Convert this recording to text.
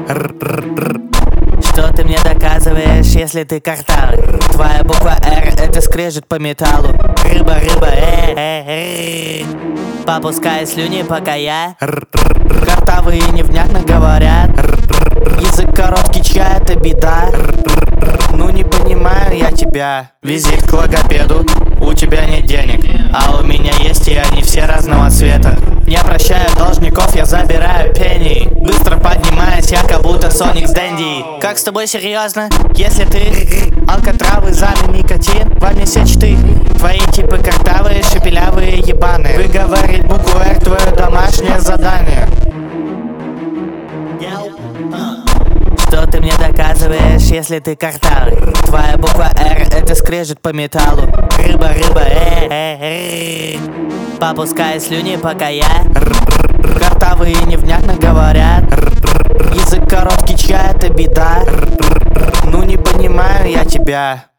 Что ты мне доказываешь, если ты картавый? Твоя буква «Р» — это скрежет по металлу. Рыба, рыба, попускай слюни, пока я картавые невнятно говорят. Язык короткий, чья это беда? Ну не понимаю я тебя. Визит к логопеду, у тебя нет денег, а у меня есть, и они все разного цвета. Не прощаю должников, я забираю пенни. Быстро поднимаюсь, я как будто Соник с Дэнди. Как с тобой серьезно? Если ты алкотравы, заны, никотин, во мне сечты. Твои типы картавые, шепелявые, ебаные. Выговорить букву «Р» — твое домашнее задание. Что ты мне доказываешь, если ты картавый? Твоя буква «Р» — это скрежет по металлу. Рыба, рыба, попускай слюни, пока я картавые невнятно говорят. Язык короткий, чья это беда? Ну не понимаю я тебя.